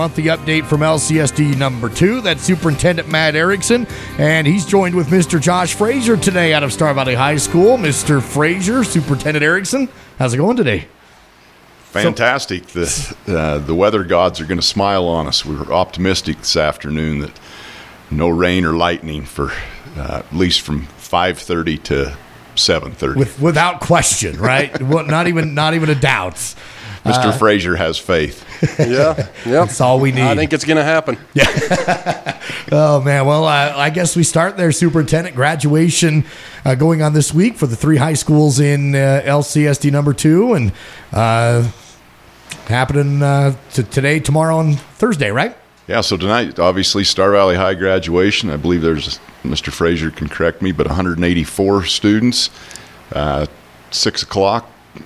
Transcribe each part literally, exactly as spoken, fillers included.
The update from L C S D number two, that's Superintendent Matt Erickson, and he's joined with Mister Josh Frazier today out of Star Valley High School. Mister Frazier, Superintendent Erickson, how's it going today? Fantastic. The uh, the weather gods are going to smile on us. We were optimistic this afternoon that no rain or lightning for uh, at least from five thirty to seven thirty. With, without question, right? Well, not even not even a doubt. Mister Uh, Frazier has faith. Yeah, yeah. That's all we need. I think it's going to happen. Yeah. Oh, man. Well, uh, I guess we start there, Superintendent. Graduation uh, going on this week for the three high schools in uh, L C S D number two, and uh, happening uh, to today, tomorrow, and Thursday, right? Yeah, so tonight, obviously, Star Valley High graduation. I believe there's, Mister Frazier can correct me, but one hundred eighty-four students. Uh, six o'clock.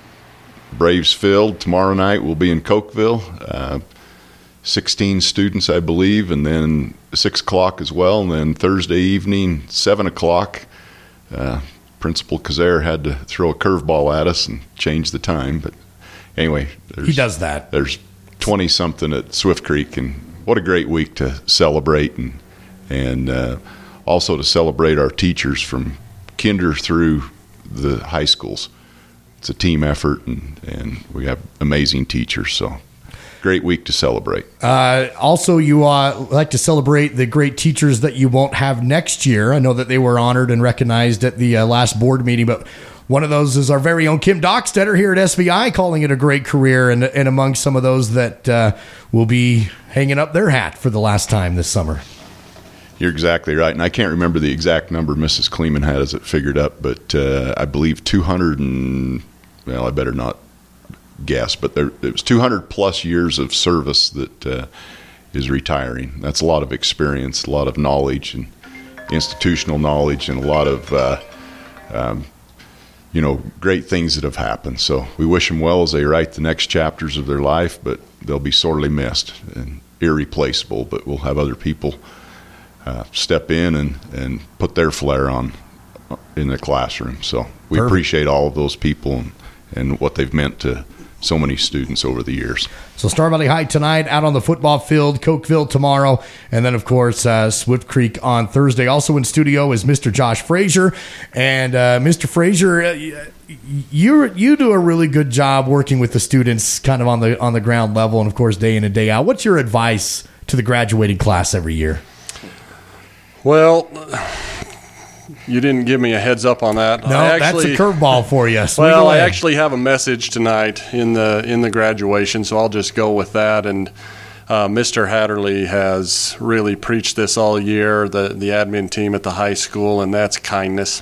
Braves Field. Tomorrow night we'll be in Cokeville. Uh, sixteen students, I believe, and then six o'clock as well. And then Thursday evening, seven o'clock, uh, Principal Kazare had to throw a curveball at us and change the time. But anyway, he does that. There's twenty-something at Swift Creek, and what a great week to celebrate, and and uh, also to celebrate our teachers from kinder through the high schools. It's a team effort, and, and we have amazing teachers, so great week to celebrate. Uh, also, you uh, like to celebrate the great teachers that you won't have next year. I know that they were honored and recognized at the uh, last board meeting, but one of those is our very own Kim Dockstetter here at S V I, calling it a great career, and, and among some of those that uh, will be hanging up their hat for the last time this summer. You're exactly right, and I can't remember the exact number Missus Kleeman had as it figured up, but uh, I believe two hundred and, well, I better not guess, but there it was two hundred plus years of service that uh, is retiring. That's a lot of experience, a lot of knowledge, and institutional knowledge, and a lot of uh, um, you know, great things that have happened. So we wish them well as they write the next chapters of their life, but they'll be sorely missed and irreplaceable. But we'll have other people Uh, step in and, and put their flair on in the classroom. So we Perfect. Appreciate all of those people and, and what they've meant to so many students over the years. So Star Valley High tonight, out on the football field, Cokeville tomorrow, and then, of course, uh, Swift Creek on Thursday. Also in studio is Mister Josh Frazier. And uh, Mister Frazier, uh, you you do a really good job working with the students kind of on the on the ground level and, of course, day in and day out. What's your advice to the graduating class every year? Well, you didn't give me a heads up on that. No, I actually, that's a curveball for you. Swing well, away. I actually have a message tonight in the in the graduation, so I'll just go with that. And uh, Mister Hatterley has really preached this all year, the, the admin team at the high school, and that's kindness.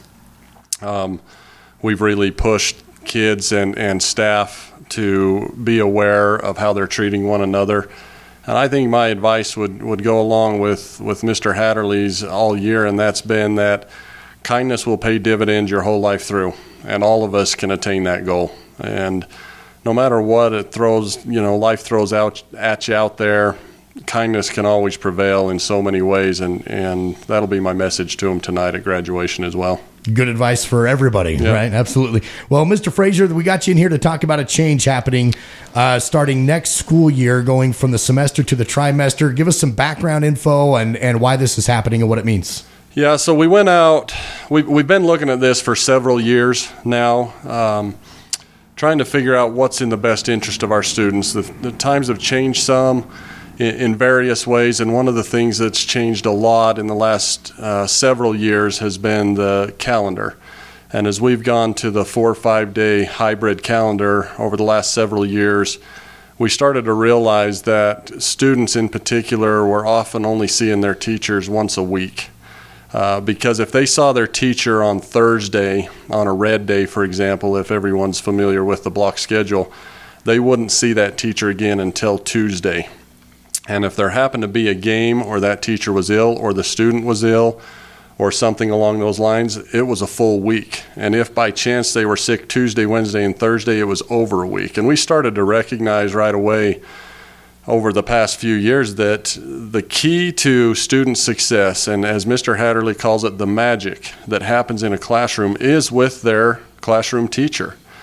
Um, we've really pushed kids and, and staff to be aware of how they're treating one another. And I think my advice would, would go along with, with Mister Hatterley's all year, and that's been that kindness will pay dividends your whole life through, and all of us can attain that goal. And no matter what it throws, you know, life throws out at you out there, kindness can always prevail in so many ways, and, and that'll be my message to them tonight at graduation as well. Good advice for everybody, yeah. Right? Absolutely. Well, Mister Frazier, we got you in here to talk about a change happening uh, starting next school year, going from the semester to the trimester. Give us some background info and, and why this is happening and what it means. Yeah, so we went out, we, we've been looking at this for several years now, um, trying to figure out what's in the best interest of our students. The, the times have changed some in, in various ways, and one of the things that's changed a lot in the last uh, several years has been the calendar. And as we've gone to the four or five day hybrid calendar over the last several years, we started to realize that students in particular were often only seeing their teachers once a week. Uh, because if they saw their teacher on Thursday, on a red day, for example, if everyone's familiar with the block schedule, they wouldn't see that teacher again until Tuesday. And if there happened to be a game or that teacher was ill or the student was ill or something along those lines, it was a full week. And if by chance they were sick Tuesday, Wednesday, and Thursday, it was over a week. And we started to recognize right away over the past few years that the key to student success, and as Mister Hatterley calls it, the magic that happens in a classroom, is with their classroom teacher.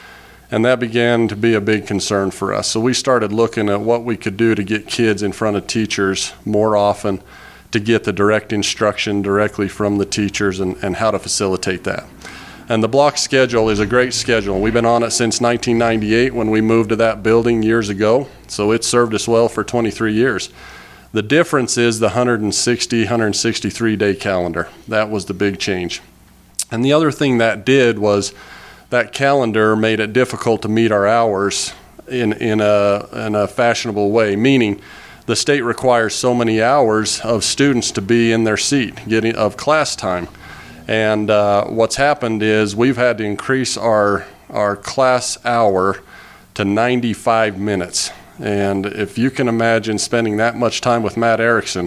And that began to be a big concern for us. So we started looking at what we could do to get kids in front of teachers more often, to get the direct instruction directly from the teachers, and, and how to facilitate that. And the block schedule is a great schedule. We've been on it since nineteen ninety-eight when we moved to that building years ago. So it served us well for twenty-three years. The difference is the one hundred sixty, one hundred sixty-three day calendar. That was the big change. And the other thing that did was that calendar made it difficult to meet our hours in, in, a, in a fashionable way, meaning the state requires so many hours of students to be in their seat, getting of class time. And uh, what's happened is we've had to increase our, our class hour to ninety-five minutes. And if you can imagine spending that much time with Matt Erickson,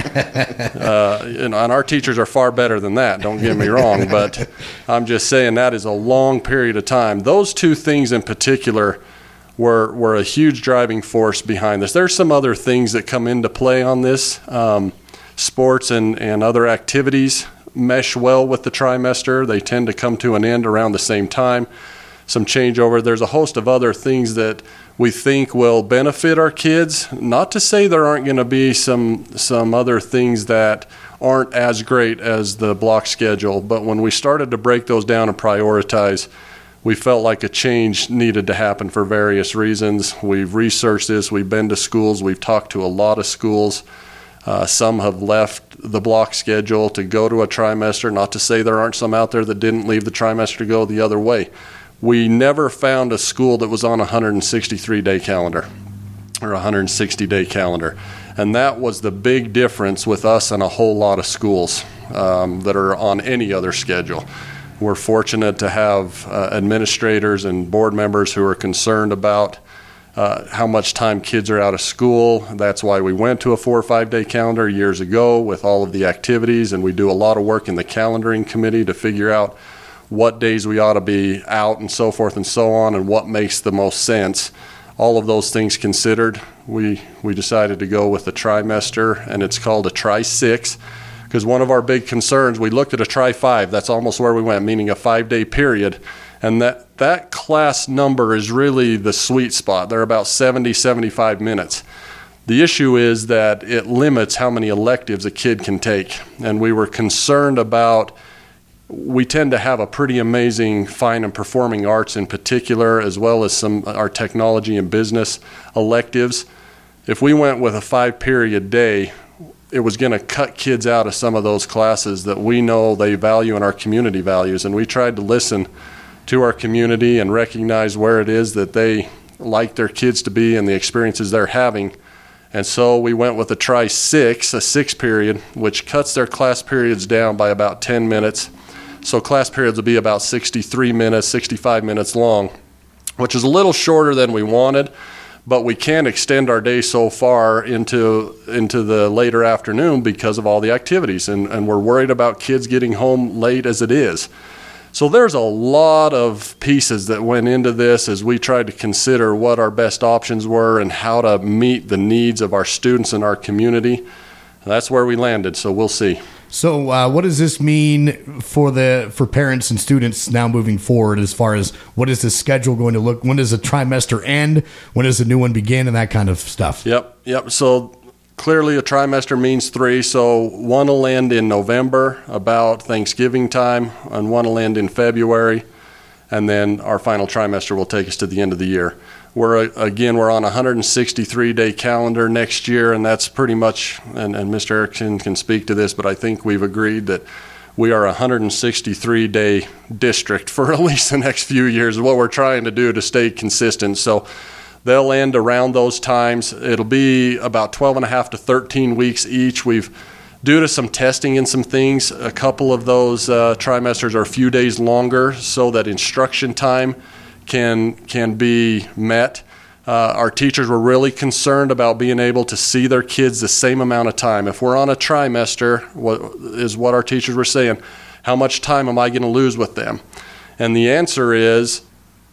uh, and, and our teachers are far better than that, don't get me wrong, but I'm just saying that is a long period of time. Those two things in particular were, were a huge driving force behind this. There's some other things that come into play on this. Um, sports and, and other activities mesh well with the trimester. They tend to come to an end around the same time. Some changeover. There's a host of other things that we think will benefit our kids. Not to say there aren't going to be some some other things that aren't as great as the block schedule, but when we started to break those down and prioritize, we felt like a change needed to happen for various reasons. We've researched this. We've been to schools. We've talked to a lot of schools. Uh, some have left the block schedule to go to a trimester. Not to say there aren't some out there that didn't leave the trimester to go the other way. We never found a school that was on a one hundred sixty-three day calendar or a one hundred sixty day calendar. And that was the big difference with us and a whole lot of schools um, that are on any other schedule. We're fortunate to have uh, administrators and board members who are concerned about uh, how much time kids are out of school. That's why we went to a four or five day calendar years ago with all of the activities, and we do a lot of work in the calendaring committee to figure out what days we ought to be out and so forth and so on, and what makes the most sense. All of those things considered, we we decided to go with the trimester, and it's called a tri-six, because one of our big concerns, we looked at a tri-five, that's almost where we went, meaning a five-day period, and that, that class number is really the sweet spot. They're about seventy, seventy-five minutes. The issue is that it limits how many electives a kid can take, and we were concerned about we tend to have a pretty amazing fine and performing arts in particular, as well as some our technology and business electives. If we went with a five period day, it was going to cut kids out of some of those classes that we know they value and our community values. And we tried to listen to our community and recognize where it is that they like their kids to be and the experiences they're having. And so we went with a tri-six, a six period, which cuts their class periods down by about ten minutes. So class periods will be about sixty-three minutes, sixty-five minutes long, which is a little shorter than we wanted, but we can't extend our day so far into into the later afternoon because of all the activities, and, and we're worried about kids getting home late as it is. So there's a lot of pieces that went into this as we tried to consider what our best options were and how to meet the needs of our students and our community. That's where we landed, so we'll see. So uh, what does this mean for the for parents and students now moving forward, as far as what is the schedule going to look? When does the trimester end? When does the new one begin, and that kind of stuff? Yep, yep. So clearly a trimester means three. So one will end in November, about Thanksgiving time, and one will end in February. And then our final trimester will take us to the end of the year. We're, again, we're on a one hundred sixty-three day calendar next year, and that's pretty much, and, and Mister Erickson can speak to this, but I think we've agreed that we are a one hundred sixty-three day district for at least the next few years, is what we're trying to do to stay consistent. So they'll end around those times. It'll be about twelve and a half to thirteen weeks each. We've, due to some testing and some things, a couple of those uh, trimesters are a few days longer so that instruction time can can be met. Uh, our teachers were really concerned about being able to see their kids the same amount of time. If we're on a trimester, what is what our teachers were saying, how much time am I going to lose with them? And the answer is,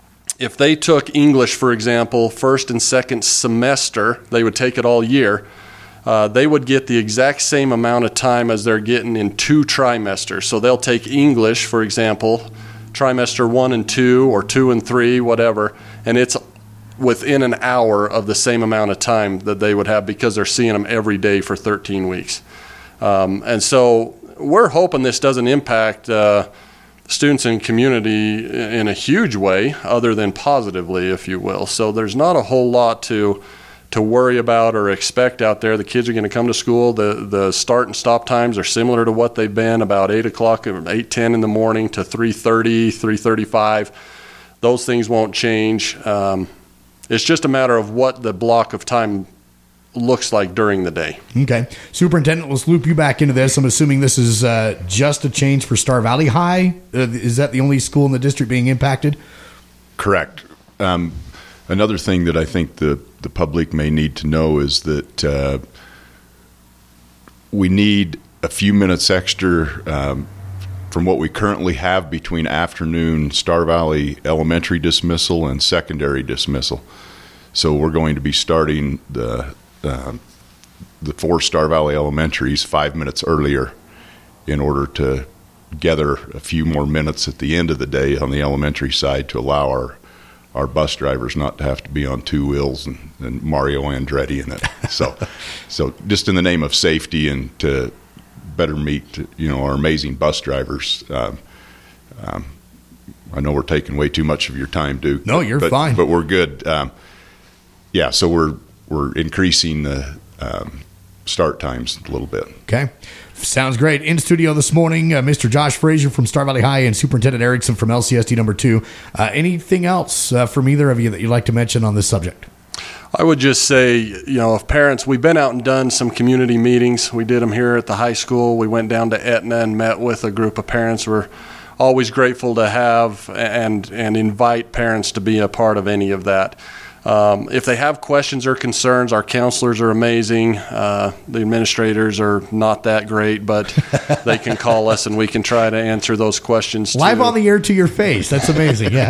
if they took English, for example, first and second semester, they would take it all year, uh, they would get the exact same amount of time as they're getting in two trimesters. So they'll take English, for example, trimester one and two or two and three, whatever, and it's within an hour of the same amount of time that they would have because they're seeing them every day for thirteen weeks. Um, and so we're hoping this doesn't impact uh, students and community in a huge way, other than positively, if you will. So there's not a whole lot to to worry about or expect out there. The kids are going to come to school. The the start and stop times are similar to what they've been, about eight o'clock, eight ten in the morning to three thirty, three thirty-five. Those things won't change. Um, it's just a matter of what the block of time looks like during the day. Okay. Superintendent, let's loop you back into this. I'm assuming this is uh, just a change for Star Valley High. Uh, is that the only school in the district being impacted? Correct. Um, another thing that I think the, the public may need to know is that uh, we need a few minutes extra um, from what we currently have between afternoon Star Valley elementary dismissal and secondary dismissal. So we're going to be starting the uh, the four Star Valley elementaries five minutes earlier in order to gather a few more minutes at the end of the day on the elementary side to allow our our bus drivers not to have to be on two wheels and, and Mario Andretti in it. So, so just in the name of safety and to better meet, you know, our amazing bus drivers. Um, um, I know we're taking way too much of your time, Duke. No, you're but, fine. But we're good. Um, yeah, so we're we're increasing the um, start times a little bit. Okay. Sounds great. In studio this morning, uh, Mister Josh Frazier from Star Valley High and Superintendent Erickson from L C S D number two. Uh, anything else uh, from either of you that you'd like to mention on this subject? I would just say, you know, if parents, we've been out and done some community meetings. We did them here at the high school. We went down to Etna and met with a group of parents. We're always grateful to have and and invite parents to be a part of any of that. Um, if they have questions or concerns, our counselors are amazing. Uh, the administrators are not that great, but they can call us and we can try to answer those questions too. Live on the air to your face. That's amazing. Yeah.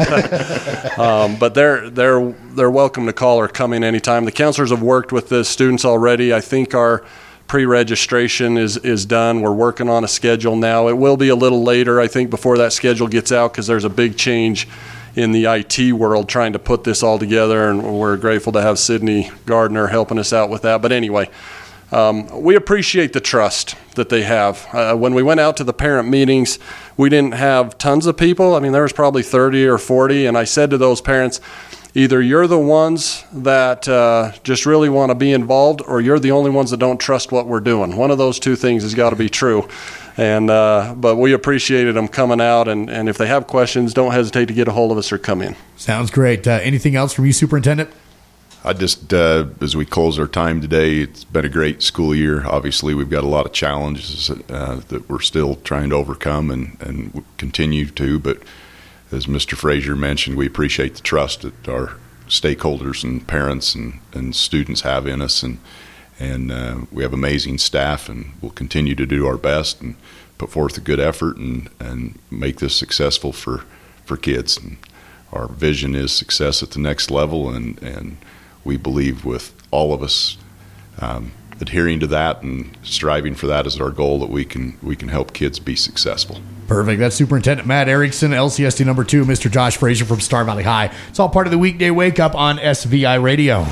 um, but they're they're they're welcome to call or come in anytime. The counselors have worked with the students already. I think our pre-registration is is done. We're working on a schedule now. It will be a little later, I think, before that schedule gets out because there's a big change in the I T world trying to put this all together, and we're grateful to have Sydney Gardner helping us out with that. But anyway, um, we appreciate the trust that they have. Uh, when we went out to the parent meetings, we didn't have tons of people. I mean, there was probably thirty or forty, and I said to those parents, either you're the ones that uh, just really want to be involved, or you're the only ones that don't trust what we're doing. One of those two things has got to be true. And uh, but we appreciated them coming out, and, and if they have questions, don't hesitate to get a hold of us or come in. Sounds great. Uh, anything else from you, Superintendent? I just, uh, as we close our time today, it's been a great school year. Obviously, we've got a lot of challenges uh, that we're still trying to overcome and, and continue to. But as Mister Frazier mentioned, we appreciate the trust that our stakeholders and parents and, and students have in us. And And uh, we have amazing staff, and we'll continue to do our best and put forth a good effort and, and make this successful for, for kids. And our vision is success at the next level, and, and we believe with all of us um, adhering to that and striving for that as our goal that we can we can help kids be successful. Perfect. That's Superintendent Matt Erickson, L C S D number two, Mister Josh Frazier from Star Valley High. It's all part of the weekday wake up on S V I Radio.